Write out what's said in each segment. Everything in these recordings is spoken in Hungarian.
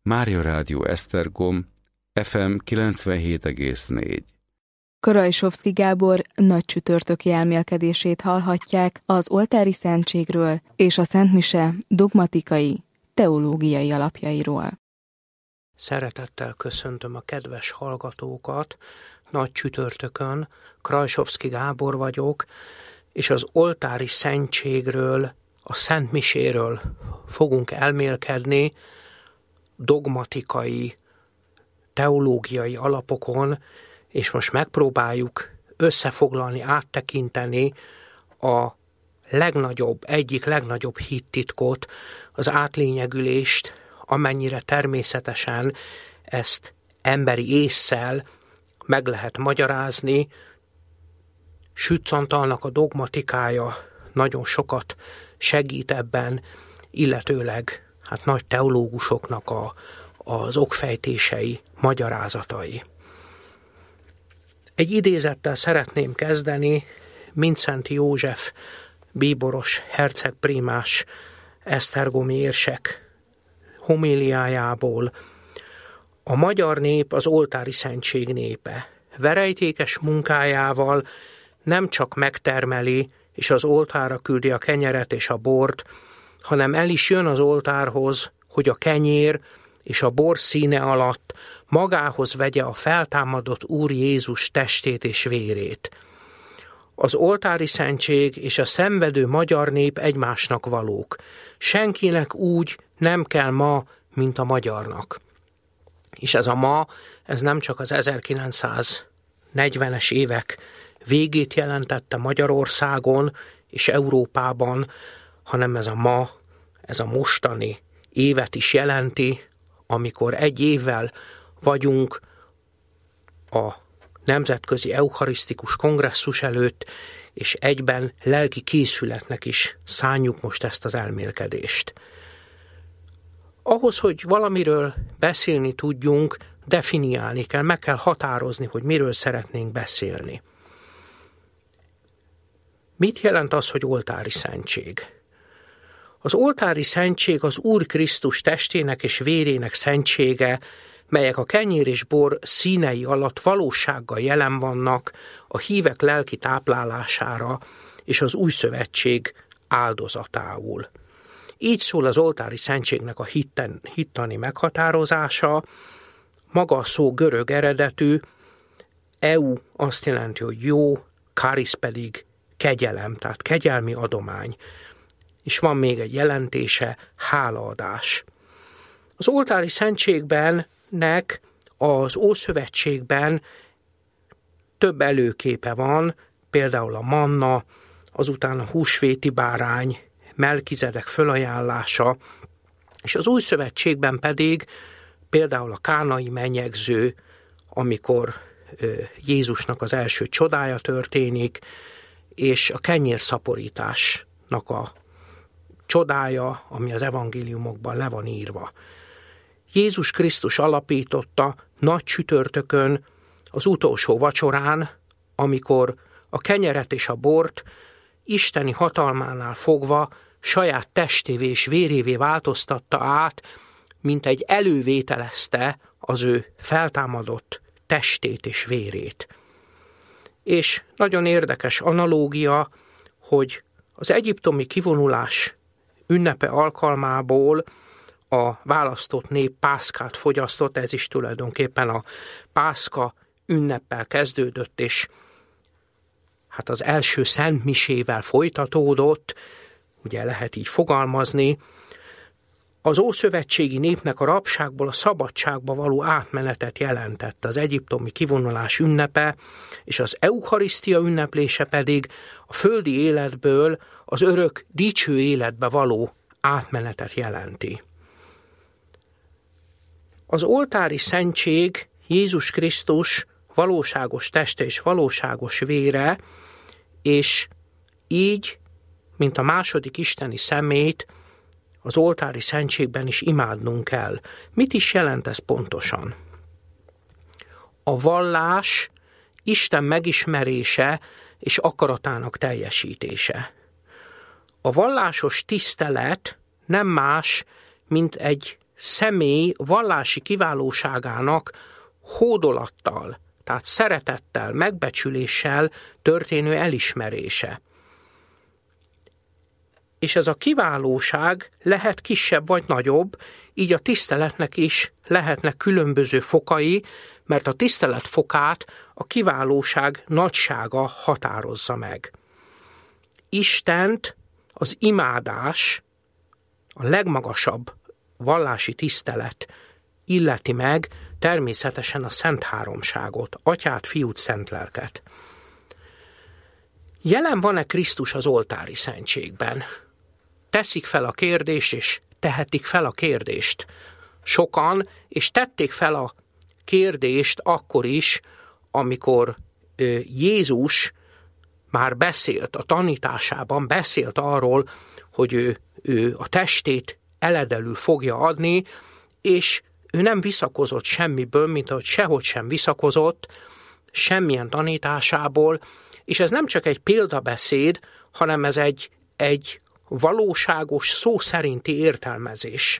Mária Rádió Esztergom, FM 97,4. Krajsovszky Gábor nagy csütörtöki elmélkedését hallhatják az oltári szentségről és a Szent Mise dogmatikai, teológiai alapjairól. Szeretettel köszöntöm a kedves hallgatókat, nagy csütörtökön Krajsovszky Gábor vagyok, és az oltári szentségről, a Szent Miséről fogunk elmélkedni dogmatikai, teológiai alapokon, és most megpróbáljuk összefoglalni, áttekinteni a egyik legnagyobb hittitkot, az átlényegülést, amennyire természetesen ezt emberi ésszel meg lehet magyarázni. Sütz Antalnak a dogmatikája nagyon sokat segít ebben, illetőleg nagy teológusoknak az okfejtései, magyarázatai. Egy idézettel szeretném kezdeni Mindszenty József bíboros hercegprímás esztergomi érsek homíliájából. A magyar nép az oltári szentség népe. Verejtékes munkájával nem csak megtermeli, és az oltárra küldi a kenyeret és a bort, hanem el is jön az oltárhoz, hogy a kenyér és a bor színe alatt magához vegye a feltámadott Úr Jézus testét és vérét. Az oltári szentség és a szenvedő magyar nép egymásnak valók. Senkinek úgy nem kell ma, mint a magyarnak. És ez a ma, ez nem csak az 1940-es évek végét jelentette Magyarországon és Európában, hanem ez a ma, ez a mostani évet is jelenti, amikor egy évvel vagyunk a Nemzetközi Eucharisztikus Kongresszus előtt, és egyben lelki készületnek is szánjuk most ezt az elmélkedést. Ahhoz, hogy valamiről beszélni tudjunk, definiálni kell, meg kell határozni, hogy miről szeretnénk beszélni. Mit jelent az, hogy oltári szentség? Az oltári szentség az Úr Krisztus testének és vérének szentsége, melyek a kenyér és bor színei alatt valósággal jelen vannak a hívek lelki táplálására és az új szövetség áldozatául. Így szól az oltári szentségnek a hittani meghatározása. Maga a szó görög eredetű, eu azt jelenti, hogy jó, charis pedig kegyelem, tehát kegyelmi adomány. És van még egy jelentése, hálaadás. Az oltári szentségbennek az Ószövetségben több előképe van, például a manna, azután a húsvéti bárány, Melkizedek fölajánlása, és az Új Szövetségben pedig például a kánai menyegző, amikor Jézusnak az első csodája történik, és a kenyérszaporításnak a csodája, ami az evangéliumokban le van írva. Jézus Krisztus alapította nagy csütörtökön, az utolsó vacsorán, amikor a kenyeret és a bort isteni hatalmánál fogva saját testévé és vérévé változtatta át, mint egy elővételezte az ő feltámadott testét és vérét. És nagyon érdekes analógia, hogy az egyiptomi kivonulás ünnepe alkalmából a választott nép pászkát fogyasztott, ez is tulajdonképpen a pászka ünneppel kezdődött, és az első Szent Misével folytatódott, ugye lehet így fogalmazni. Az ószövetségi népnek a rabságból a szabadságba való átmenetet jelentette az egyiptomi kivonulás ünnepe, és az eucharisztia ünneplése pedig a földi életből az örök dicső életbe való átmenetet jelenti. Az oltári szentség Jézus Krisztus valóságos teste és valóságos vére, és így, mint a második isteni személyt, az oltári szentségben is imádnunk kell. Mit is jelent ez pontosan? A vallás Isten megismerése és akaratának teljesítése. A vallásos tisztelet nem más, mint egy személy vallási kiválóságának hódolattal, tehát szeretettel, megbecsüléssel történő elismerése. És ez a kiválóság lehet kisebb vagy nagyobb, így a tiszteletnek is lehetnek különböző fokai, mert a tisztelet fokát a kiválóság nagysága határozza meg. Istent az imádás, a legmagasabb vallási tisztelet illeti meg természetesen a Szent Háromságot, Atyát, Fiút, Szent Lelket. Jelen van-e Krisztus az oltári szentségben? Teszik fel a kérdést, és tehetik fel a kérdést. Sokan, és tették fel a kérdést akkor is, amikor Jézus már beszélt a tanításában, beszélt arról, hogy ő a testét eledelül fogja adni, és ő nem visszakozott semmiből, mint ahogy sehogy sem visszakozott semmilyen tanításából, és ez nem csak egy példabeszéd, hanem ez egy valóságos, szó szerinti értelmezés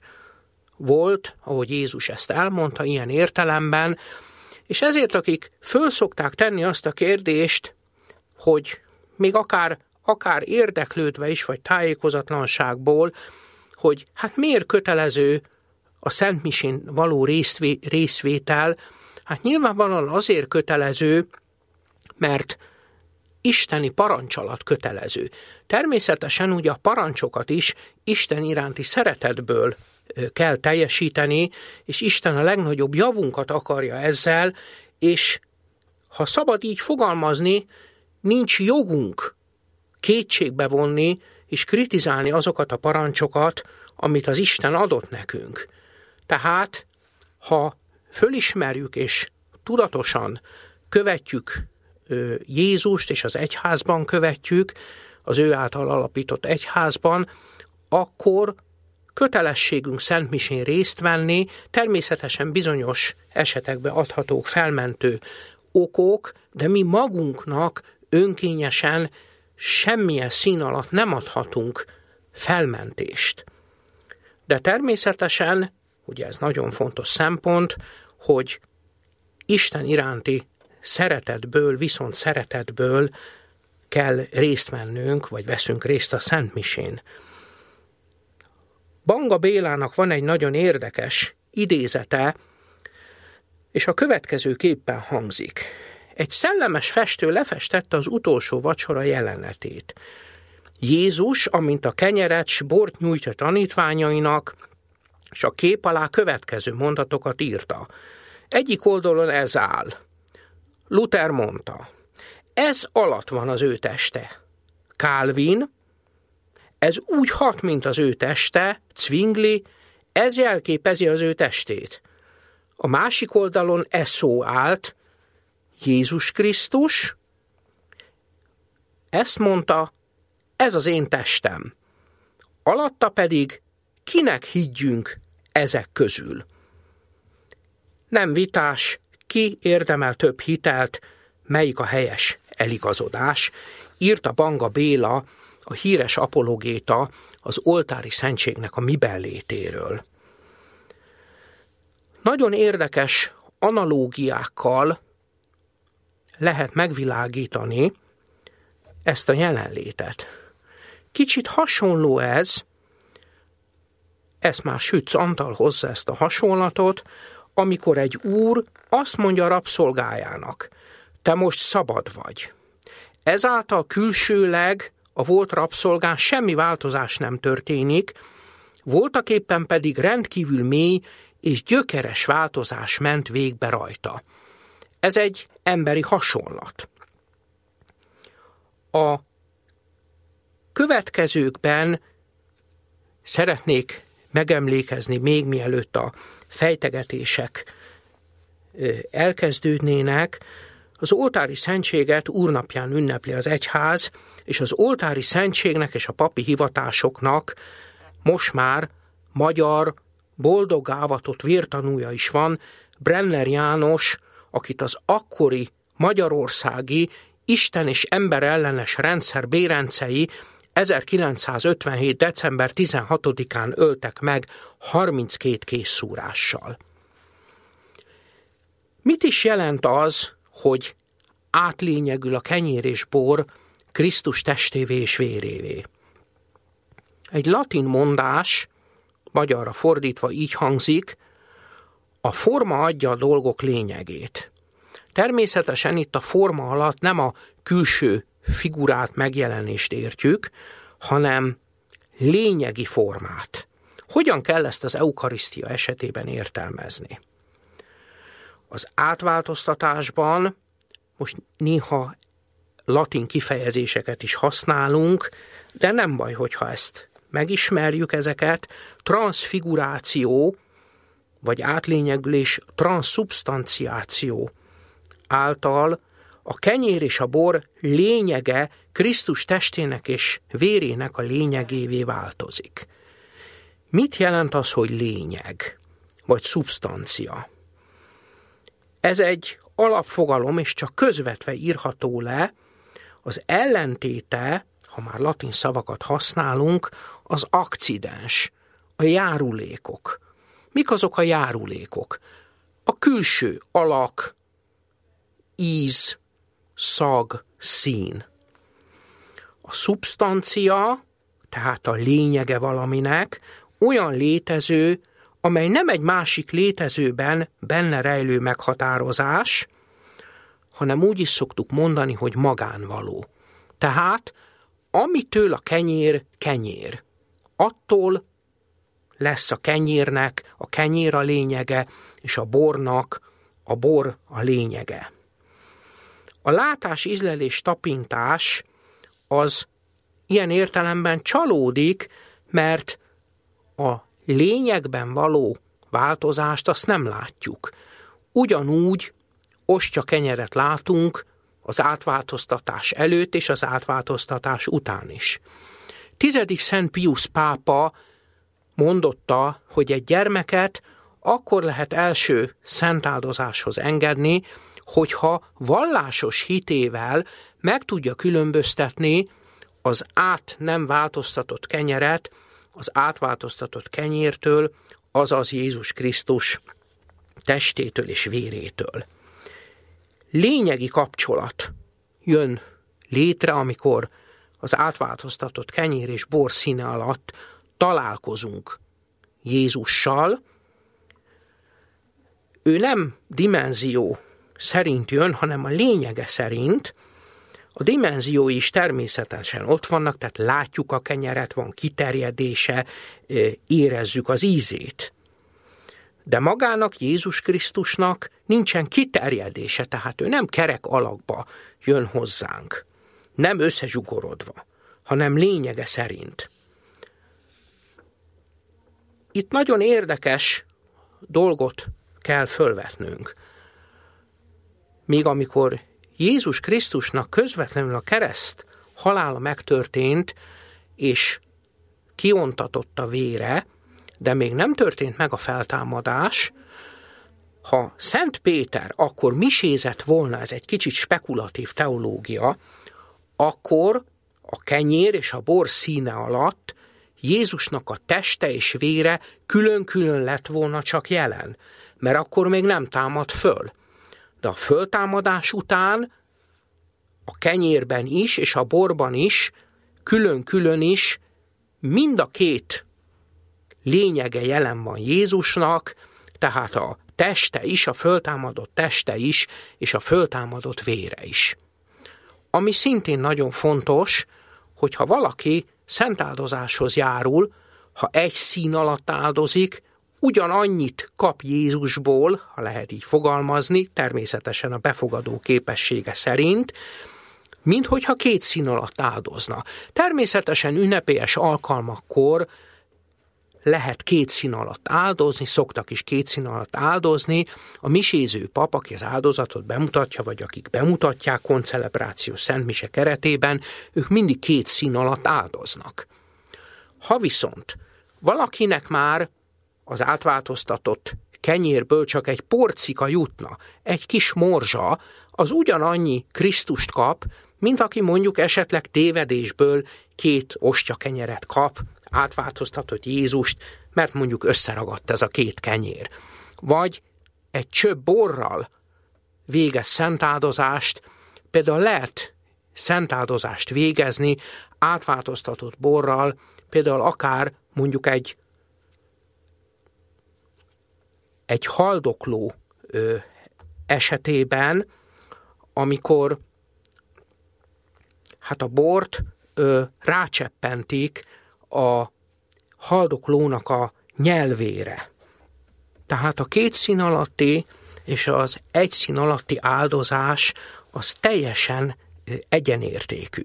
volt, ahogy Jézus ezt elmondta ilyen értelemben, és ezért akik föl szokták tenni azt a kérdést, hogy még akár érdeklődve is, vagy tájékozatlanságból, hogy hát miért kötelező a szentmisén való részvétel, hát nyilvánvalóan azért kötelező, mert isteni parancs alatt kötelező. Természetesen ugye a parancsokat is Isten iránti szeretetből kell teljesíteni, és Isten a legnagyobb javunkat akarja ezzel, és ha szabad így fogalmazni, nincs jogunk kétségbe vonni és kritizálni azokat a parancsokat, amit az Isten adott nekünk. Tehát, ha fölismerjük és tudatosan követjük Jézust, és az egyházban követjük, az ő által alapított egyházban, akkor kötelességünk szentmisén részt venni, természetesen bizonyos esetekben adhatók felmentő okok, de mi magunknak önkényesen semmilyen szín alatt nem adhatunk felmentést. De természetesen, ugye ez nagyon fontos szempont, hogy Isten iránti szeretetből, viszont szeretetből kell részt vennünk, vagy veszünk részt a szentmisén. Banga Bélának van egy nagyon érdekes idézete, és a következőképpen hangzik. Egy szellemes festő lefestette az utolsó vacsora jelenetét. Jézus, amint a kenyeret s bort nyújtja tanítványainak, és a kép alá következő mondatokat írta. Egyik oldalon ez áll. Luther mondta, ez alatt van az ő teste. Calvin, ez úgy hat, mint az ő teste, Zwingli, ez jelképezi az ő testét. A másik oldalon ez szó állt, Jézus Krisztus, ezt mondta, ez az én testem. Alatta pedig kinek higgyünk ezek közül? Nem vitás, ki érdemel több hitelt, melyik a helyes eligazodás, írta Banga Béla, a híres apologéta az oltári szentségnek a mibenlétéről. Nagyon érdekes analógiákkal lehet megvilágítani ezt a jelenlétet. Kicsit hasonló ezt már Sütz Antal hozza ezt a hasonlatot, amikor egy úr azt mondja a rabszolgájának, te most szabad vagy. Ezáltal külsőleg a volt rabszolgán semmi változás nem történik, voltaképpen pedig rendkívül mély és gyökeres változás ment végbe rajta. Ez egy emberi hasonlat. A következőkben szeretnék megemlékezni, még mielőtt a fejtegetések elkezdődnének. Az oltári szentséget úrnapján ünnepli az egyház, és az oltári szentségnek és a papi hivatásoknak most már magyar, boldoggá avatott vértanúja is van, Brenner János, akit az akkori magyarországi Isten és ember ellenes rendszer bérencei 1957. december 16-án öltek meg 32 készszúrással. Mit is jelent az, hogy átlényegül a kenyér és bor Krisztus testévé és vérévé? Egy latin mondás, magyarra fordítva így hangzik: a forma adja a dolgok lényegét. Természetesen itt a forma alatt nem a külső figurált megjelenést értjük, hanem lényegi formát. Hogyan kell ezt az eukarisztia esetében értelmezni? Az átváltoztatásban most néha latin kifejezéseket is használunk, de nem baj, hogyha ezt megismerjük ezeket. Transzfiguráció, vagy átlényegülés, transzszubstanciáció által a kenyér és a bor lényege Krisztus testének és vérének a lényegévé változik. Mit jelent az, hogy lényeg, vagy szubstancia? Ez egy alapfogalom, és csak közvetve írható le. Az ellentéte, ha már latin szavakat használunk, az akcidens, a járulékok. Mik azok a járulékok? A külső alak, íz, szag, szín. A szubstancia, tehát a lényege valaminek, olyan létező, amely nem egy másik létezőben benne rejlő meghatározás, hanem úgy is szoktuk mondani, hogy magánvaló. Tehát, amitől a kenyér kenyér, attól lesz a kenyérnek a kenyér a lényege, és a bornak a bor a lényege. A látás, ízlelés, tapintás az ilyen értelemben csalódik, mert a lényegben való változást azt nem látjuk. Ugyanúgy ostya-kenyeret látunk az átváltoztatás előtt és az átváltoztatás után is. 10. Szent Piusz pápa mondotta, hogy egy gyermeket akkor lehet első szentáldozáshoz engedni, hogyha vallásos hitével meg tudja különböztetni az át nem változtatott kenyeret az átváltoztatott kenyértől, azaz Jézus Krisztus testétől és vérétől. Lényegi kapcsolat jön létre, amikor az átváltoztatott kenyér és bor színe alatt találkozunk Jézussal. Ő nem dimenzió szerint jön, hanem a lényege szerint. A dimenziói is természetesen ott vannak, tehát látjuk a kenyeret, van kiterjedése, érezzük az ízét. De magának, Jézus Krisztusnak nincsen kiterjedése, tehát ő nem kerek alakba jön hozzánk, nem összezsugorodva, hanem lényege szerint. Itt nagyon érdekes dolgot kell fölvetnünk. Míg amikor Jézus Krisztusnak közvetlenül a kereszt halála megtörtént, és kiontatott a vére, de még nem történt meg a feltámadás, ha Szent Péter akkor misézett volna, ez egy kicsit spekulatív teológia, akkor a kenyér és a bor színe alatt Jézusnak a teste és vére külön-külön lett volna csak jelen, mert akkor még nem támad föl. De a föltámadás után a kenyérben is és a borban is külön-külön is mind a két lényege jelen van Jézusnak, tehát a teste is, a föltámadott teste is, és a föltámadott vére is. Ami szintén nagyon fontos, hogyha valaki szentáldozáshoz járul, ha egy szín alatt áldozik, ugyanannyit kap Jézusból, ha lehet így fogalmazni, természetesen a befogadó képessége szerint, mint hogyha két szín alatt áldozna. Természetesen ünnepélyes alkalmakkor lehet két szín alatt áldozni, szoktak is két szín alatt áldozni. A miséző pap, aki az áldozatot bemutatja, vagy akik bemutatják koncelebráció Szent Mise keretében, ők mindig két szín alatt áldoznak. Ha viszont valakinek már az átváltoztatott kenyérből csak egy porcika jutna, egy kis morzsa, az ugyanannyi Krisztust kap, mint aki mondjuk esetleg tévedésből 2 ostyakenyeret kap, átváltoztatott Jézust, mert mondjuk összeragadt ez a 2 kenyér. Vagy egy csöpp borral végez szentáldozást, például lehet szentáldozást végezni átváltoztatott borral, például akár mondjuk egy haldokló esetében, amikor hát a bort rácseppentik a haldoklónak a nyelvére. Tehát a 2 szín alatti és az 1 szín alatti áldozás az teljesen egyenértékű.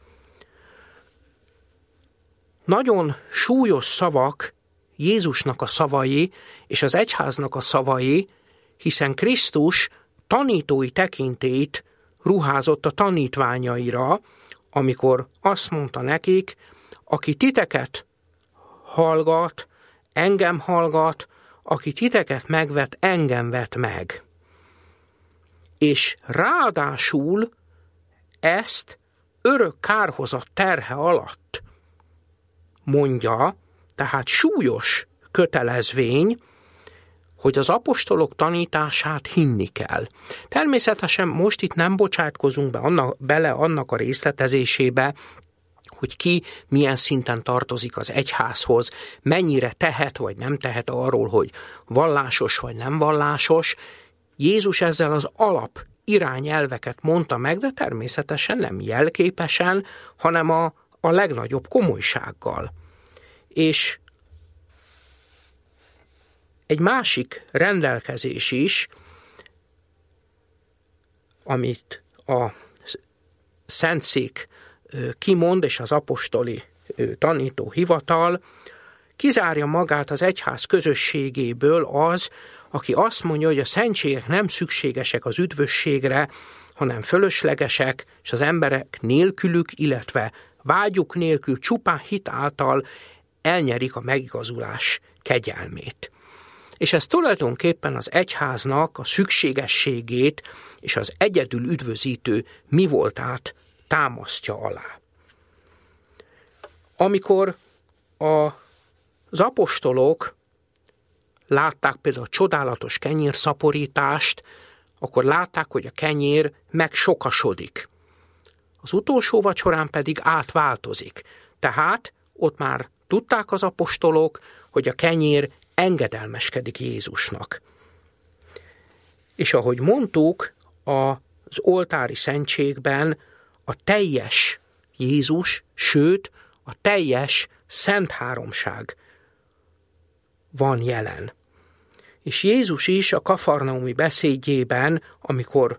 Nagyon súlyos szavak Jézusnak a szavai és az egyháznak a szavai, hiszen Krisztus tanítói tekintélyt ruházott a tanítványaira, amikor azt mondta nekik, aki titeket hallgat, engem hallgat, aki titeket megvet, engem vet meg. És ráadásul ezt örök kárhozat terhe alatt mondja, tehát súlyos kötelezvény, hogy az apostolok tanítását hinni kell. Természetesen most itt nem bocsátkozunk bele annak a részletezésébe, hogy ki milyen szinten tartozik az egyházhoz, mennyire tehet vagy nem tehet arról, hogy vallásos vagy nem vallásos. Jézus ezzel az alap irányelveket mondta meg, de természetesen nem jelképesen, hanem a legnagyobb komolysággal. És egy másik rendelkezés is, amit a Szentszék kimond, és az apostoli tanító hivatal, kizárja magát az egyház közösségéből az, aki azt mondja, hogy a szentségek nem szükségesek az üdvösségre, hanem fölöslegesek, és az emberek nélkülük, illetve vágyuk nélkül csupán hit által elnyerik a megigazulás kegyelmét. És ez tulajdonképpen az egyháznak a szükségességét és az egyedül üdvözítő mi voltát támasztja alá. Amikor az apostolok látták például a csodálatos kenyérszaporítást, akkor látták, hogy a kenyér megsokasodik. Az utolsó vacsorán pedig átváltozik. Tehát ott már tudták az apostolok, hogy a kenyér engedelmeskedik Jézusnak. És ahogy mondtuk, az oltári szentségben a teljes Jézus, sőt, a teljes Szent Háromság van jelen. És Jézus is a kafarnaumi beszédjében, amikor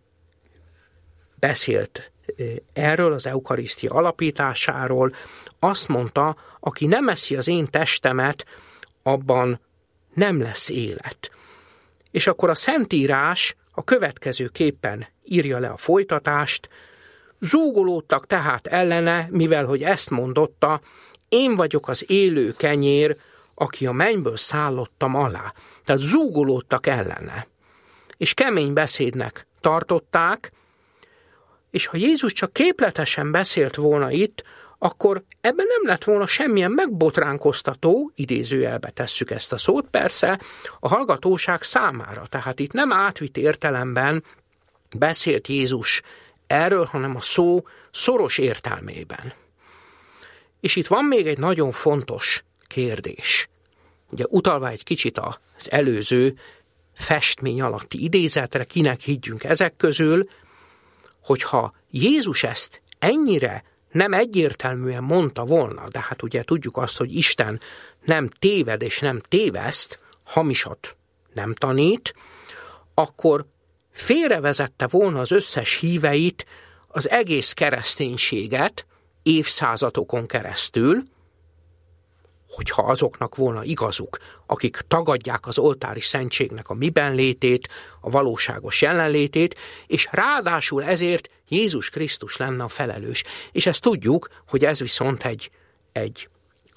beszélt erről, az eukarisztia alapításáról, azt mondta, aki nem eszi az én testemet, abban nem lesz élet. És akkor a Szentírás a következőképpen írja le a folytatást: zúgolódtak tehát ellene, mivel hogy ezt mondotta, én vagyok az élő kenyér, aki a mennyből szállottam alá. Tehát zúgolódtak ellene. És kemény beszédnek tartották, és ha Jézus csak képletesen beszélt volna itt, akkor ebben nem lett volna semmilyen megbotránkoztató, idézőjelbe tesszük ezt a szót persze, a hallgatóság számára. Tehát itt nem átvitt értelemben beszélt Jézus erről, hanem a szó szoros értelmében. És itt van még egy nagyon fontos kérdés. Ugye utalva egy kicsit az előző festmény alatti idézetre, kinek higgyünk ezek közül, hogyha Jézus ezt ennyire nem egyértelműen mondta volna, de hát ugye tudjuk azt, hogy Isten nem téved és nem téveszt, hamisat nem tanít, akkor félrevezette volna az összes híveit, az egész kereszténységet évszázadokon keresztül, hogyha azoknak volna igazuk, akik tagadják az oltári szentségnek a miben létét, a valóságos jelenlétét, és ráadásul ezért Jézus Krisztus lenne a felelős. És ezt tudjuk, hogy ez viszont egy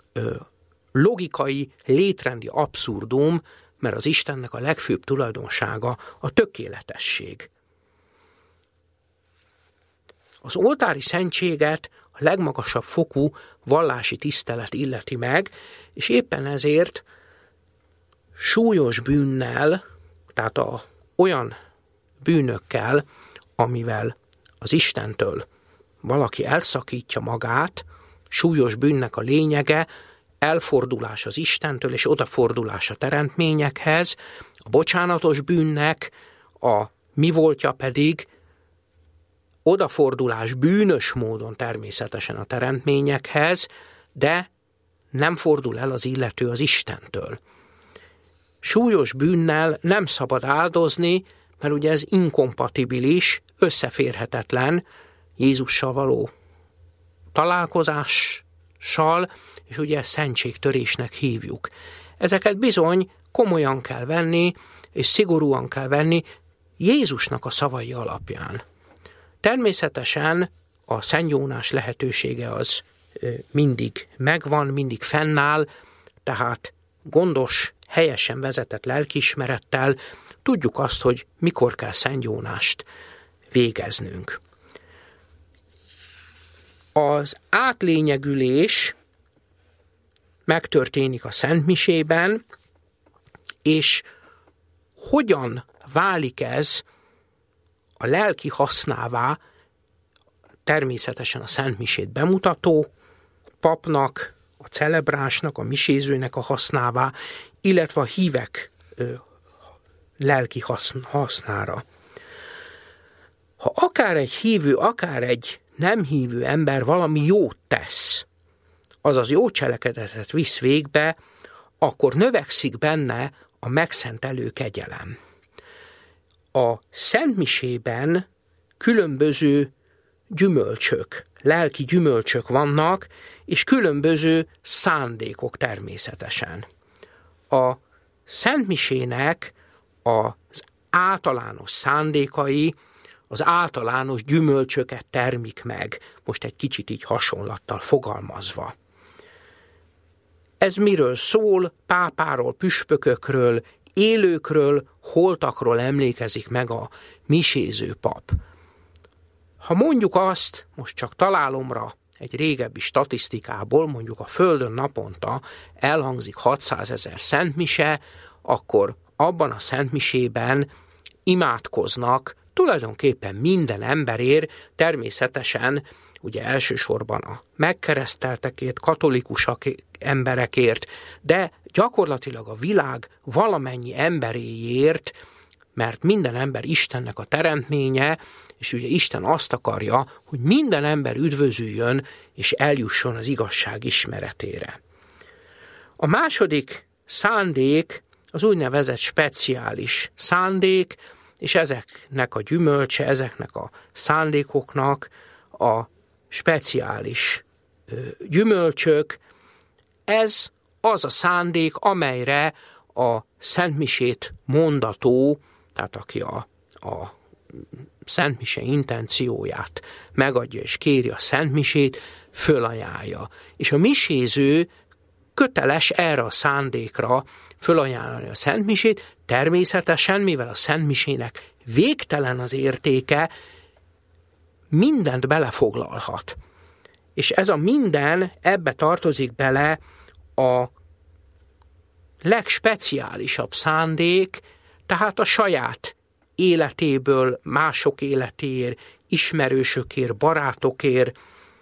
logikai, létrendi abszurdum, mert az Istennek a legfőbb tulajdonsága a tökéletesség. Az oltári szentséget a legmagasabb fokú vallási tisztelet illeti meg, és éppen ezért súlyos bűnnel, tehát olyan bűnökkel, amivel az Istentől valaki elszakítja magát, súlyos bűnnek a lényege elfordulás az Istentől és odafordulás a teremtményekhez, a bocsánatos bűnnek a mi voltja pedig odafordulás bűnös módon természetesen a teremtményekhez, de nem fordul el az illető az Istentől. Súlyos bűnnel nem szabad áldozni, mert ugye ez inkompatibilis, összeférhetetlen Jézussal való találkozással, és ugye ezt szentségtörésnek hívjuk. Ezeket bizony komolyan kell venni, és szigorúan kell venni Jézusnak a szavai alapján. Természetesen a szentgyónás lehetősége az mindig megvan, mindig fennáll, tehát gondos, helyesen vezetett lelkiismerettel tudjuk azt, hogy mikor kell szentgyónást végeznünk. Az átlényegülés megtörténik a szentmisében, és hogyan válik ez a lelki hasznává, természetesen a szentmisét bemutató papnak, a celebránsnak, a misézőnek a hasznává, illetve a hívek lelki hasznára. Ha akár egy hívő, akár egy nem hívő ember valami jót tesz, azaz jó cselekedetet visz végbe, akkor növekszik benne a megszentelő kegyelem. A szentmisében különböző gyümölcsök, lelki gyümölcsök vannak, és különböző szándékok természetesen. A szentmisének az általános szándékai, az általános gyümölcsöket termik meg, most egy kicsit így hasonlattal fogalmazva. Ez miről szól? Pápáról, püspökökről, élőkről, holtakról emlékezik meg a miséző pap. Ha mondjuk azt, most csak találomra egy régebbi statisztikából, mondjuk a Földön naponta elhangzik 600 000 szentmise, akkor abban a szentmisében imádkoznak tulajdonképpen minden emberért, természetesen ugye elsősorban a megkereszteltekért, katolikus emberekért, de gyakorlatilag a világ valamennyi emberéért, mert minden ember Istennek a teremtménye, és ugye Isten azt akarja, hogy minden ember üdvözüljön, és eljusson az igazság ismeretére. A második szándék az úgynevezett speciális szándék, és ezeknek a gyümölcse, ezeknek a szándékoknak a speciális gyümölcsök, ez az a szándék, amelyre a szentmisét mondató, tehát aki a szentmise intencióját megadja és kéri a szentmisét, fölajánlja. És a miséző köteles erre a szándékra fölajánlani a szentmisét, természetesen, mivel a szentmisének végtelen az értéke, mindent belefoglalhat. És ez a minden, ebbe tartozik bele a legspeciálisabb szándék, tehát a saját életéből, mások életéért, ismerősökért, barátokért,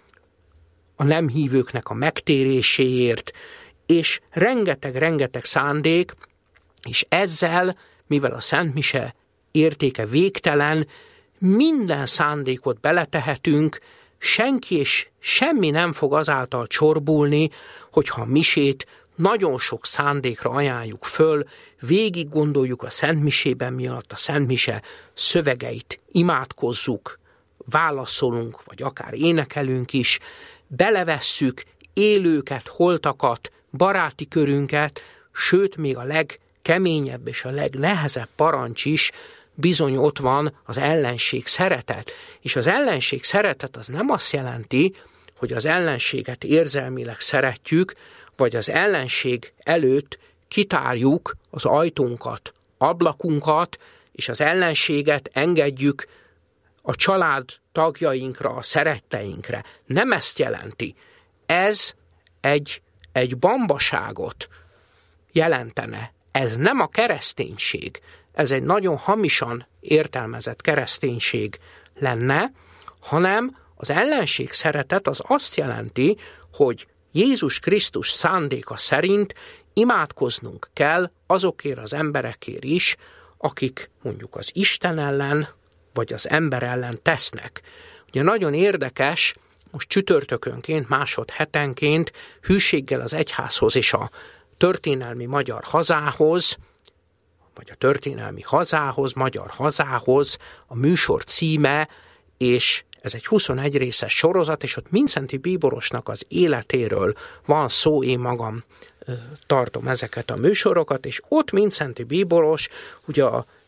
a nem hívőknek a megtéréséért, és rengeteg szándék, és ezzel, mivel a szentmise értéke végtelen, minden szándékot beletehetünk, senki és semmi nem fog azáltal csorbulni, hogyha a misét nagyon sok szándékra ajánljuk föl, végig gondoljuk a szentmisében miatt a szentmise szövegeit, imádkozzuk, válaszolunk, vagy akár énekelünk is, belevesszük élőket, holtakat, baráti körünket, sőt még a legkeményebb és a legnehezebb parancs is, bizony ott van az ellenség szeretet. És az ellenség szeretet az nem azt jelenti, hogy az ellenséget érzelmileg szeretjük, vagy az ellenség előtt kitárjuk az ajtónkat, ablakunkat, és az ellenséget engedjük a család tagjainkra, a szeretteinkre. Nem ezt jelenti. Ez egy bambaságot jelentene. Ez nem a kereszténység. Ez egy nagyon hamisan értelmezett kereszténység lenne, hanem az ellenség szeretet az azt jelenti, hogy Jézus Krisztus szándéka szerint imádkoznunk kell azokért az emberekért is, akik mondjuk az Isten ellen, vagy az ember ellen tesznek. Ugye nagyon érdekes, most csütörtökönként, másodhetenként hűséggel az egyházhoz és a történelmi magyar hazához, vagy a történelmi hazához, magyar hazához a műsor címe, és ez egy 21 részes sorozat, és ott Mindszenty Bíborosnak az életéről van szó, én magam tartom ezeket a műsorokat, és ott Mindszenty Bíboros ugye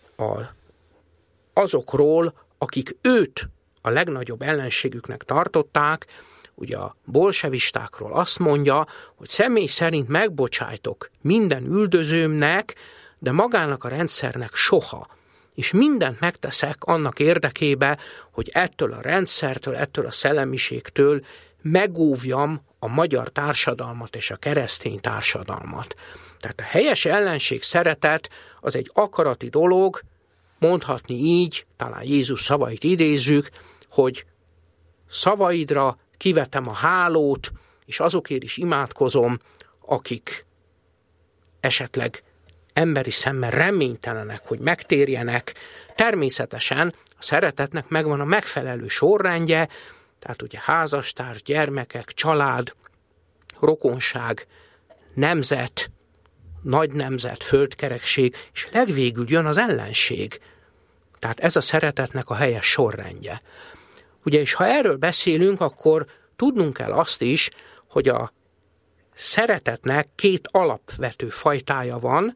azokról, akik őt a legnagyobb ellenségüknek tartották, ugye a bolsevistákról azt mondja, hogy személy szerint megbocsájtok minden üldözőmnek, de magának a rendszernek soha. És mindent megteszek annak érdekébe, hogy ettől a rendszertől, ettől a szellemiségtől megóvjam a magyar társadalmat és a keresztény társadalmat. Tehát a helyes ellenség szeretet az egy akarati dolog, mondhatni így, talán Jézus szavait idézzük, hogy szavaidra kivetem a hálót, és azokért is imádkozom, akik esetleg emberi szemmel reménytelenek, hogy megtérjenek. Természetesen a szeretetnek megvan a megfelelő sorrendje, tehát ugye házastárs, gyermekek, család, rokonság, nemzet, nagy nemzet, földkerekség, és legvégül jön az ellenség. Tehát ez a szeretetnek a helyes sorrendje. Ugye, és ha erről beszélünk, akkor tudnunk kell azt is, hogy a szeretetnek két alapvető fajtája van,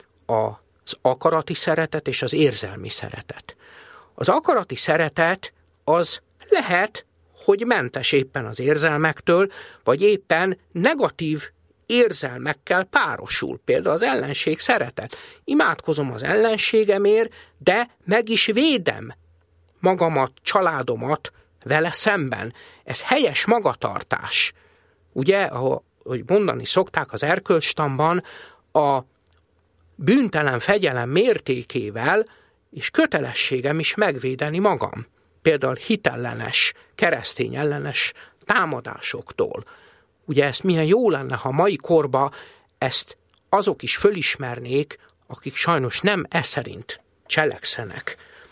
az akarati szeretet és az érzelmi szeretet. Az akarati szeretet az lehet, hogy mentes éppen az érzelmektől, vagy éppen negatív érzelmekkel párosul, például az ellenség szeretet. Imádkozom az ellenségemért, de meg is védem magamat, családomat vele szemben. Ez helyes magatartás. Ugye, ahogy mondani szokták az erkölcstanban, a bűntelen fegyelem mértékével és kötelességem is megvédeni magam. Például hitellenes, keresztény ellenes támadásoktól. Ugye ezt milyen jó lenne, ha mai korban ezt azok is fölismernék, akik sajnos nem szerint cselekszenek.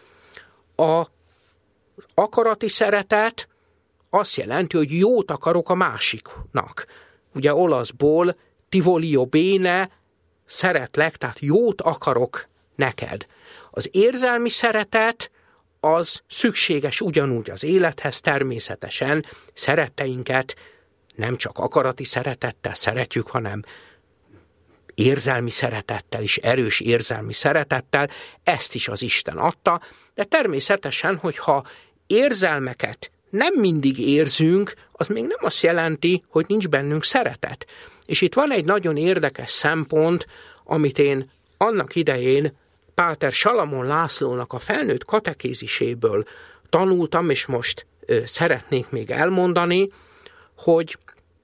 Az akarati szeretet azt jelenti, hogy jót akarok a másiknak. Ugye olaszból ti voglio bene, szeretlek, tehát jót akarok neked. Az érzelmi szeretet az szükséges ugyanúgy az élethez, természetesen szeretteinket nem csak akarati szeretettel szeretjük, hanem érzelmi szeretettel is, erős érzelmi szeretettel, ezt is az Isten adta, de természetesen, hogyha érzelmeket nem mindig érzünk, az még nem azt jelenti, hogy nincs bennünk szeretet. És itt van egy nagyon érdekes szempont, amit én annak idején Páter Salamon Lászlónak a felnőtt katekéziséből tanultam, és most szeretnék még elmondani, hogy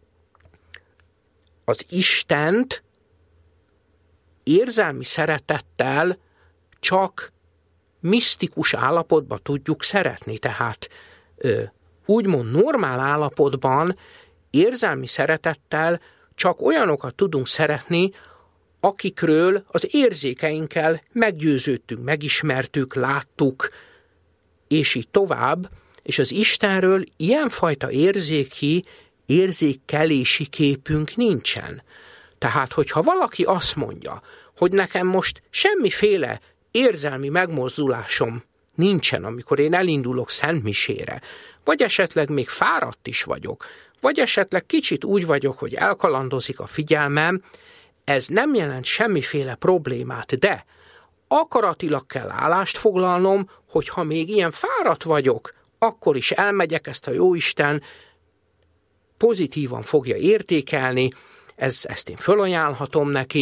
az Istent érzelmi szeretettel csak misztikus állapotban tudjuk szeretni. Tehát úgymond normál állapotban érzelmi szeretettel csak olyanokat tudunk szeretni, akikről az érzékeinkkel meggyőződtünk, megismertük, láttuk, és így tovább, és az Istenről ilyenfajta érzékelési képünk nincsen. Tehát, hogyha valaki azt mondja, hogy nekem most semmiféle érzelmi megmozdulásom nincsen, amikor én elindulok szentmisére, vagy esetleg még fáradt is vagyok, vagy esetleg kicsit úgy vagyok, hogy elkalandozik a figyelmem, ez nem jelent semmiféle problémát, de akaratilag kell állást foglalnom, hogy ha még ilyen fáradt vagyok, akkor is elmegyek, ezt a Jóisten pozitívan fogja értékelni, ezt én fölajánlhatom neki,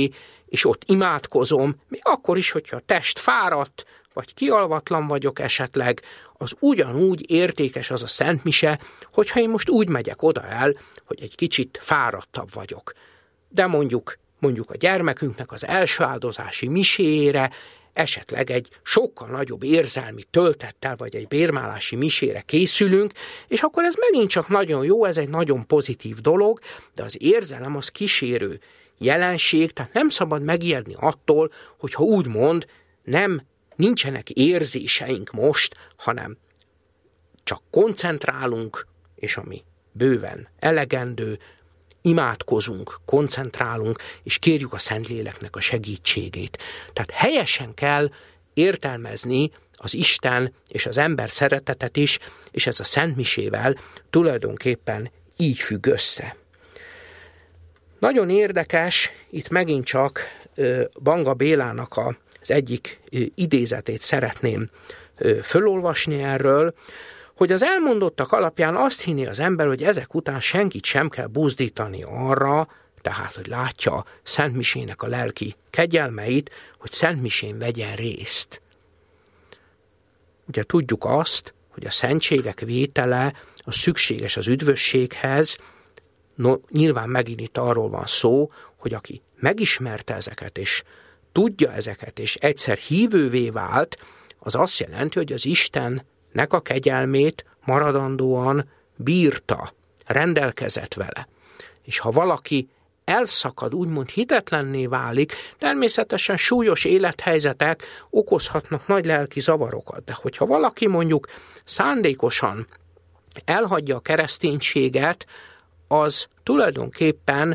és ott imádkozom, még akkor is, hogyha a test fáradt, vagy kialvatlan vagyok esetleg, az ugyanúgy értékes az a szentmise, hogyha én most úgy megyek oda el, hogy egy kicsit fáradtabb vagyok. De mondjuk a gyermekünknek az első áldozási miséjére, esetleg egy sokkal nagyobb érzelmi töltettel, vagy egy bérmálási misére készülünk, és akkor ez megint csak nagyon jó, ez egy nagyon pozitív dolog, de az érzelem az kísérő jelenség, tehát nem szabad megijedni attól, hogyha úgymond nincsenek érzéseink most, hanem csak koncentrálunk, és ami bőven elegendő, imádkozunk, koncentrálunk, és kérjük a Szentléleknek a segítségét. Tehát helyesen kell értelmezni az Isten és az ember szeretetet is, és ez a szentmisével tulajdonképpen így függ össze. Nagyon érdekes, itt megint csak Banga Bélának az egyik idézetét szeretném fölolvasni erről, hogy az elmondottak alapján azt hinni az ember, hogy ezek után senkit sem kell buzdítani arra, tehát, hogy látja szentmisének a lelki kegyelmeit, hogy szentmisén vegyen részt. Ugye tudjuk azt, hogy a szentségek vétele az szükséges az üdvösséghez, nyilván megint itt arról van szó, hogy aki megismerte ezeket, és tudja ezeket, és egyszer hívővé vált, az azt jelenti, hogy az Istennek a kegyelmét maradandóan bírta, rendelkezett vele. És ha valaki elszakad, úgymond hitetlenné válik, természetesen súlyos élethelyzetek okozhatnak nagy lelki zavarokat, de hogyha valaki mondjuk szándékosan elhagyja a kereszténységet, az tulajdonképpen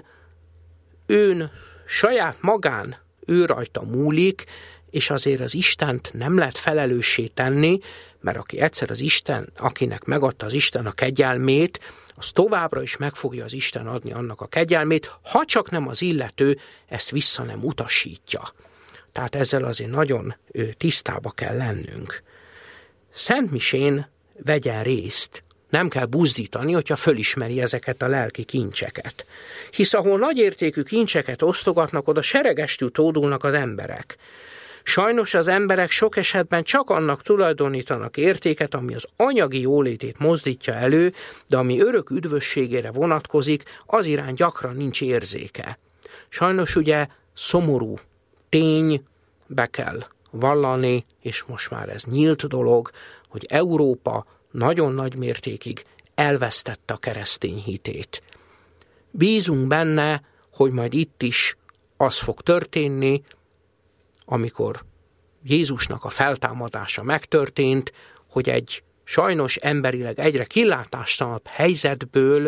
saját magán ő rajta múlik, és azért az Istent nem lehet felelőssé tenni, mert aki egyszer az Isten, akinek megadta az Isten a kegyelmét, az továbbra is meg fogja az Isten adni annak a kegyelmét, ha csak nem az illető ezt vissza nem utasítja. Tehát ezzel azért nagyon tisztába kell lennünk. Szentmisén vegyen részt, nem kell buzdítani, hogyha fölismeri ezeket a lelki kincseket. Hisz ahol nagyértékű kincseket osztogatnak, oda seregestül tódulnak az emberek. Sajnos az emberek sok esetben csak annak tulajdonítanak értéket, ami az anyagi jólétét mozdítja elő, de ami örök üdvösségére vonatkozik, az iránt gyakran nincs érzéke. Sajnos ugye szomorú tény, be kell vallani, és most már ez nyílt dolog, hogy Európa nagyon nagy mértékig elvesztette a keresztény hitét. Bízunk benne, hogy majd itt is az fog történni, amikor Jézusnak a feltámadása megtörtént, hogy egy sajnos emberileg egyre kilátástalanabb helyzetből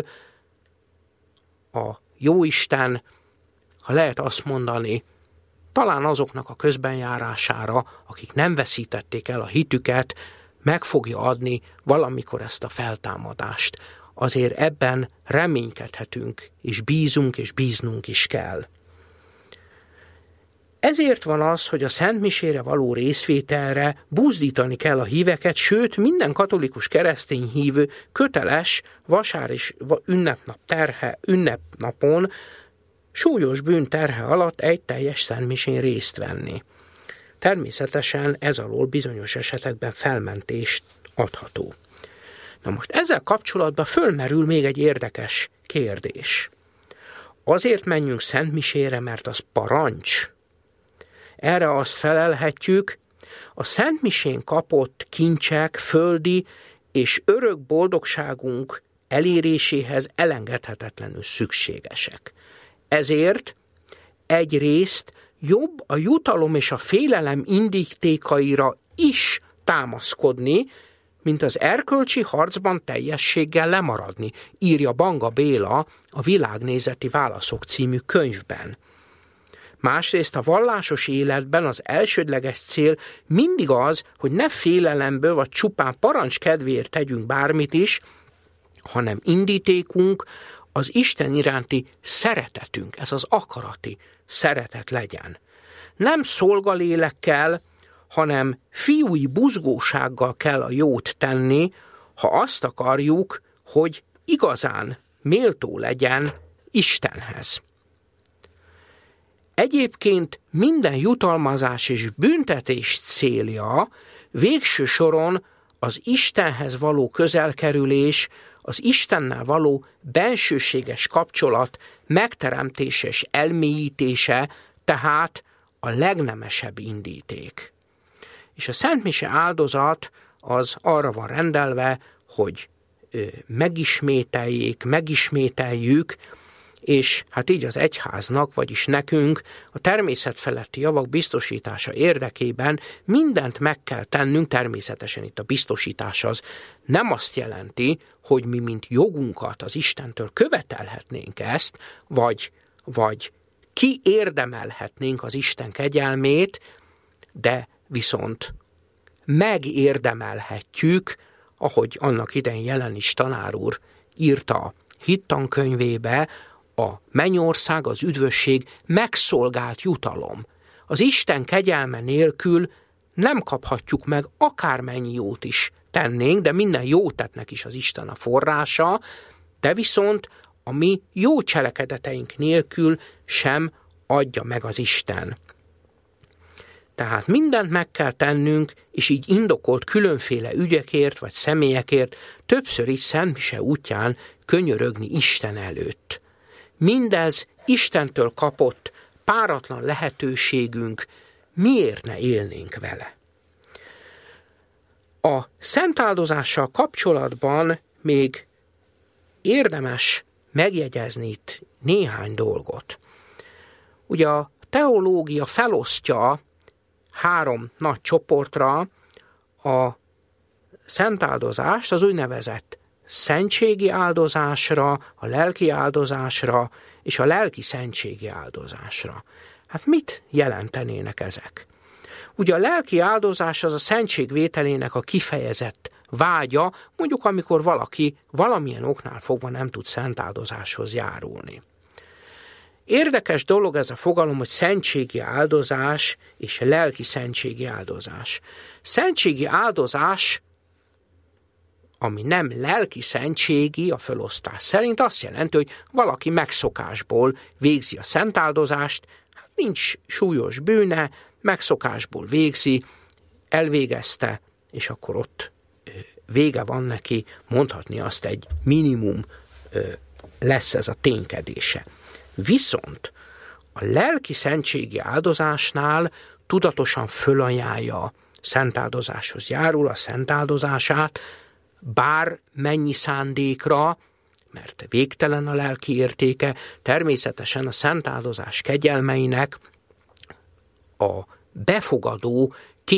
a Jóisten, ha lehet azt mondani, talán azoknak a közbenjárására, akik nem veszítették el a hitüket, meg fogja adni valamikor ezt a feltámadást. Azért ebben reménykedhetünk, és bízunk, és bíznunk is kell. Ezért van az, hogy a szentmisére való részvételre buzdítani kell a híveket, sőt, minden katolikus keresztény hívő köteles vasár és ünnepnapon súlyos bűn terhe alatt egy teljes szentmisén részt venni. Természetesen ez alól bizonyos esetekben felmentést adható. Na most ezzel kapcsolatban fölmerül még egy érdekes kérdés. Azért menjünk szentmisére, mert az parancs? Erre azt felelhetjük, a szentmisén kapott kincsek, földi és örök boldogságunk eléréséhez elengedhetetlenül szükségesek. Ezért egyrészt jobb a jutalom és a félelem indítékaira is támaszkodni, mint az erkölcsi harcban teljességgel lemaradni, írja Banga Béla a Világnézeti válaszok című könyvben. Másrészt a vallásos életben az elsődleges cél mindig az, hogy ne félelemből vagy csupán parancs kedvéért tegyünk bármit is, hanem indítékunk az Isten iránti szeretetünk, ez az akarati szeretet legyen. Nem szolgalélekkel, hanem fiúi buzgósággal kell a jót tenni, ha azt akarjuk, hogy igazán méltó legyen Istenhez. Egyébként minden jutalmazás és büntetés célja végső soron az Istenhez való közelkerülés, az Istennel való bensőséges kapcsolat megteremtése és elmélyítése, tehát a legnemesebb indíték. És a szentmise áldozat az arra van rendelve, hogy megismételjük, és hát így az egyháznak, vagyis nekünk a természetfeletti javak biztosítása érdekében mindent meg kell tennünk, természetesen itt a biztosítás az nem azt jelenti, hogy mi mint jogunkat az Istentől követelhetnénk ezt, vagy kiérdemelhetnénk az Isten kegyelmét, de viszont megérdemelhetjük, ahogy annak idején Jelenis tanár úr írta a hittankönyvébe, a mennyország, az üdvösség megszolgált jutalom. Az Isten kegyelme nélkül nem kaphatjuk meg, akármennyi jót is tennénk, de minden jó tettnek is az Isten a forrása, de viszont a mi jó cselekedeteink nélkül sem adja meg az Isten. Tehát mindent meg kell tennünk, és így indokolt különféle ügyekért vagy személyekért többször is szentmise útján könyörögni Isten előtt. Mindez Istentől kapott páratlan lehetőségünk, miért ne élnénk vele? A szentáldozással kapcsolatban még érdemes megjegyezni itt néhány dolgot. Ugye a teológia felosztja 3 nagy csoportra a szentáldozást, az úgynevezett szentségi áldozásra, a lelki áldozásra és a lelki szentségi áldozásra. Hát mit jelentenének ezek? Ugye a lelki áldozás az a szentség vételének a kifejezett vágya, mondjuk amikor valaki valamilyen oknál fogva nem tud szentáldozáshoz járulni. Érdekes dolog ez a fogalom, hogy szentségi áldozás és lelki szentségi áldozás. Szentségi áldozás, ami nem lelki szentségi a felosztás szerint, azt jelenti, hogy valaki megszokásból végzi a szentáldozást, hát nincs súlyos bűne, megszokásból végzi, elvégezte, és akkor ott vége van neki, mondhatni azt, egy minimum lesz ez a ténykedése. Viszont a lelki szentségi áldozásnál tudatosan fölajánlja szentáldozáshoz járul a szentáldozását, bár mennyi szándékra, mert végtelen a lelki értéke, természetesen a szentáldozás kegyelmeinek a befogadó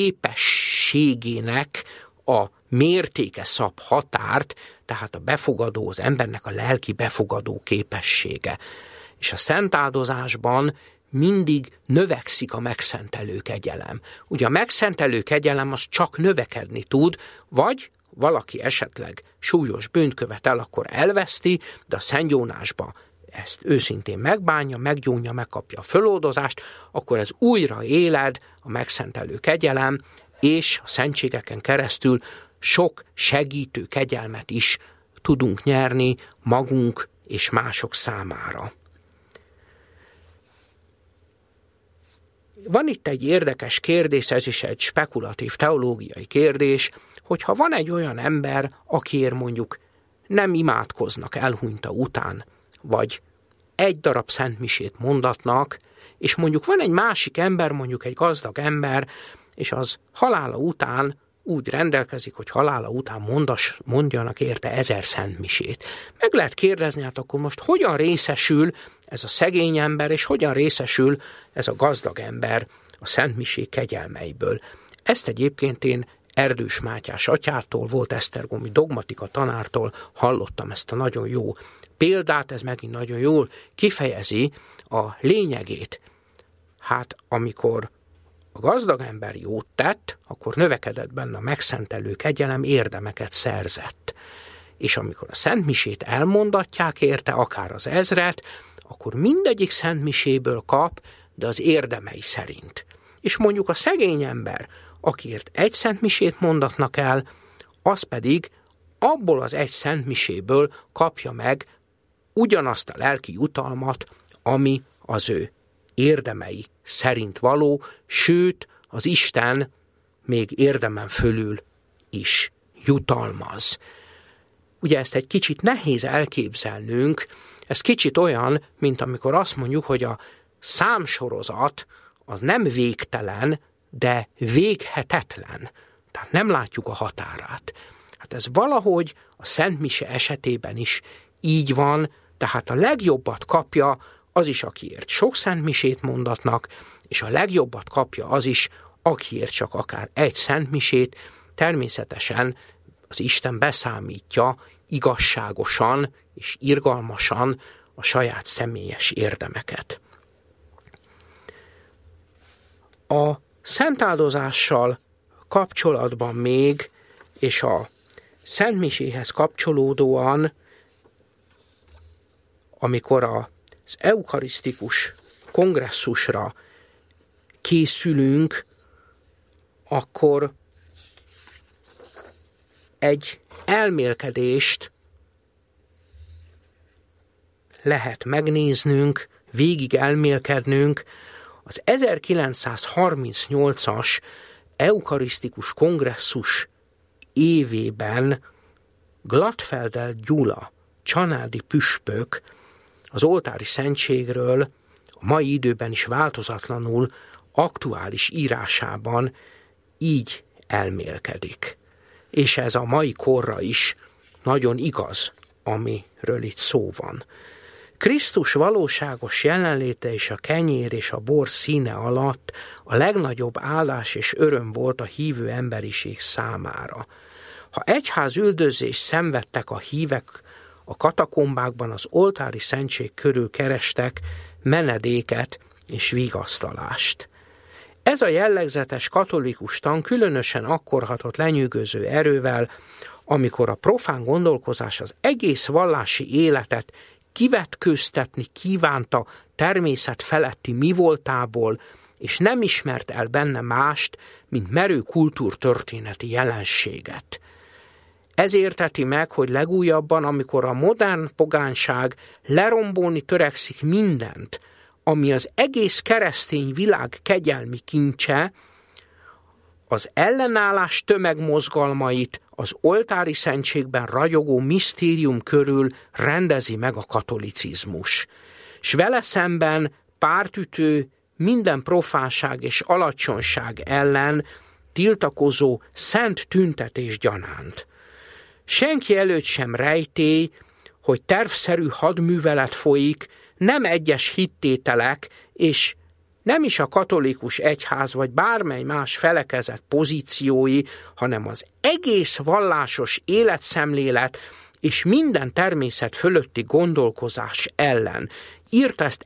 képességének a mértéke szab határt, tehát a befogadó, az embernek a lelki befogadó képessége. És a szentáldozásban mindig növekszik a megszentelő kegyelem. Ugye a megszentelő kegyelem az csak növekedni tud, vagy valaki esetleg súlyos bűnt követel, akkor elveszti, de a szentgyónásba ezt őszintén megbánja, meggyónja, megkapja a föloldozást, akkor ez újra éled, a megszentelő kegyelem, és a szentségeken keresztül sok segítő kegyelmet is tudunk nyerni magunk és mások számára. Van itt egy érdekes kérdés, ez is egy spekulatív teológiai kérdés, hogyha van egy olyan ember, akiért mondjuk nem imádkoznak elhunyta után, vagy egy darab szentmisét mondatnak, és mondjuk van egy másik ember, mondjuk egy gazdag ember, és az halála után úgy rendelkezik, hogy halála után mondjanak érte 1000 szentmisét. Meg lehet kérdezni, hát akkor most hogyan részesül ez a szegény ember, és hogyan részesül ez a gazdag ember a szentmisék kegyelmeiből. Ezt egyébként én Erdős Mátyás atyától, volt esztergomi dogmatika tanártól hallottam ezt a nagyon jó példát, ez megint nagyon jól kifejezi a lényegét. Hát amikor a gazdag ember jót tett, akkor növekedett benne a megszentelő kegyelem, érdemeket szerzett. És amikor a szentmisét elmondatják érte, akár az 1000, akkor mindegyik szentmiséből kap, de az érdemei szerint. És mondjuk a szegény ember, akiért egy szentmisét mondatnak el, az pedig abból az egy szentmiséből kapja meg ugyanazt a lelki jutalmat, ami az ő érdemei szerint való, sőt, az Isten még érdemen fölül is jutalmaz. Ugye ezt egy kicsit nehéz elképzelnünk, ez kicsit olyan, mint amikor azt mondjuk, hogy a számsorozat az nem végtelen, de véghetetlen. Tehát nem látjuk a határát. Hát ez valahogy a Szent Mise esetében is így van, tehát a legjobbat kapja az is, akiért sok Szent Misét mondatnak, és a legjobbat kapja az is, akiért csak akár egy Szent Misét, természetesen az Isten beszámítja igazságosan és irgalmasan a saját személyes érdemeket. A szentáldozással kapcsolatban még, és a Szent Miséhez kapcsolódóan, amikor az eukarisztikus kongresszusra készülünk, akkor egy elmélkedést lehet megnéznünk, végig elmélkednünk. Az 1938-as eukarisztikus kongresszus évében Glattfelder Gyula, csanádi püspök az oltári szentségről a mai időben is változatlanul aktuális írásában így elmélkedik. És ez a mai korra is nagyon igaz, amiről itt szó van. Krisztus valóságos jelenléte és a kenyér és a bor színe alatt a legnagyobb áldás és öröm volt a hívő emberiség számára. Ha egyház üldözést szenvedtek a hívek, a katakombákban az oltári szentség körül kerestek menedéket és vigasztalást. Ez a jellegzetes katolikus tan különösen akkor hatott lenyűgöző erővel, amikor a profán gondolkozás az egész vallási életet kivetkőztetni kívánta természet feletti mi voltából, és nem ismert el benne mást, mint merő kultúrtörténeti jelenséget. Ez érteti meg, hogy legújabban, amikor a modern pogányság lerombolni törekszik mindent, ami az egész keresztény világ kegyelmi kincse, az ellenállás tömegmozgalmait az oltári szentségben ragyogó misztérium körül rendezi meg a katolicizmus. S vele szemben pártütő minden profánság és alacsonyság ellen tiltakozó szent tüntetés gyanánt. Senki előtt sem rejtély, hogy tervszerű hadművelet folyik, nem egyes hittételek, és nem is a katolikus egyház vagy bármely más felekezet pozíciói, hanem az egész vallásos életszemlélet és minden természet fölötti gondolkozás ellen. Írta ezt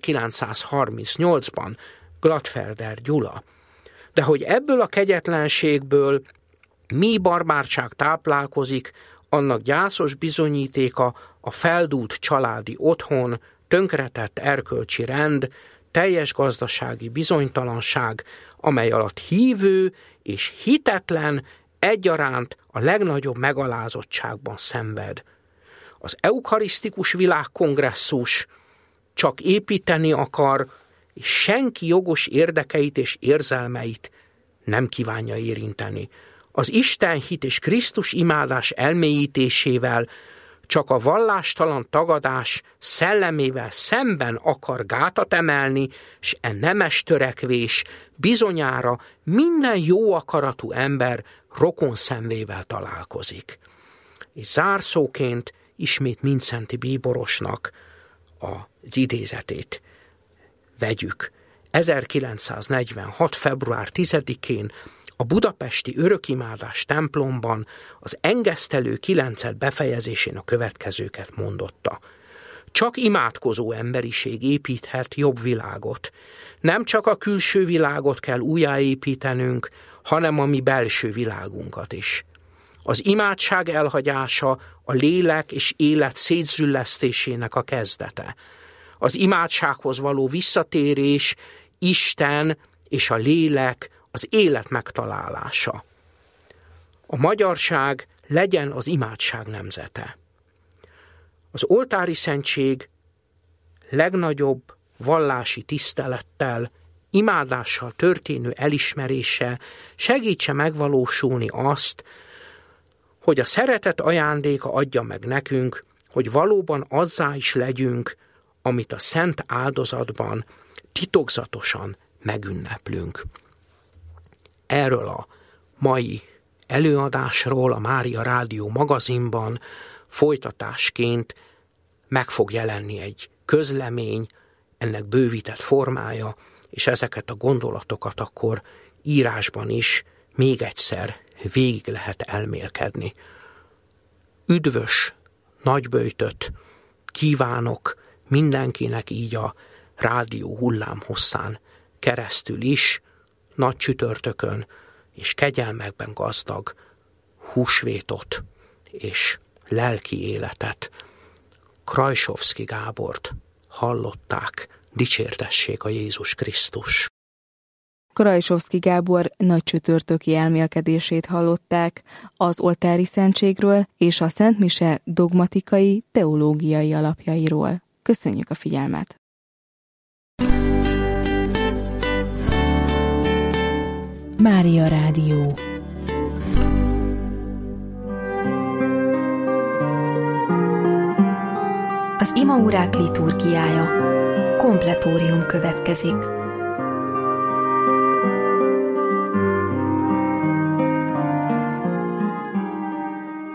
1938-ban Glattfelder Gyula. De hogy ebből a kegyetlenségből mi barbárság táplálkozik, annak gyászos bizonyítéka a feldúlt családi otthon, tönkretett erkölcsi rend, teljes gazdasági bizonytalanság, amely alatt hívő és hitetlen egyaránt a legnagyobb megalázottságban szenved. Az eukarisztikus világkongresszus csak építeni akar, és senki jogos érdekeit és érzelmeit nem kívánja érinteni. Az istenhit és Krisztus imádás elmélyítésével csak a vallástalan tagadás szellemével szemben akar gátat emelni, s nemes törekvés bizonyára minden jó akaratú ember rokonszenvével találkozik. És zárszóként ismét Mindszenty bíborosnak az idézetét vegyük. 1946. február 10-én a budapesti örökimádás templomban az engesztelő 9 befejezésén a következőket mondotta. Csak imádkozó emberiség építhet jobb világot. Nem csak a külső világot kell újjáépítenünk, hanem a mi belső világunkat is. Az imádság elhagyása a lélek és élet szétzüllesztésének a kezdete. Az imádsághoz való visszatérés Isten és a lélek, az élet megtalálása. A magyarság legyen az imádság nemzete. Az oltári szentség legnagyobb vallási tisztelettel, imádással történő elismerése segítse megvalósulni azt, hogy a szeretet ajándéka adja meg nekünk, hogy valóban azzá is legyünk, amit a szent áldozatban titokzatosan megünneplünk. Erről a mai előadásról a Mária Rádió magazinban folytatásként meg fog jelenni egy közlemény, ennek bővített formája, és ezeket a gondolatokat akkor írásban is még egyszer végig lehet elmélkedni. Üdvös nagyböjtöt kívánok mindenkinek így a rádió hullámhosszán keresztül is, nagy csütörtökön, és kegyelmekben gazdag húsvétot és lelki életet. Krajsovszki Gábort hallották, dicsértessék a Jézus Krisztus. Krajsovszki Gábor nagy csütörtöki elmélkedését hallották az oltári szentségről és a Szent Mise dogmatikai, teológiai alapjairól. Köszönjük a figyelmet! Mária Rádió. Az imaórák liturgiája. Kompletórium következik.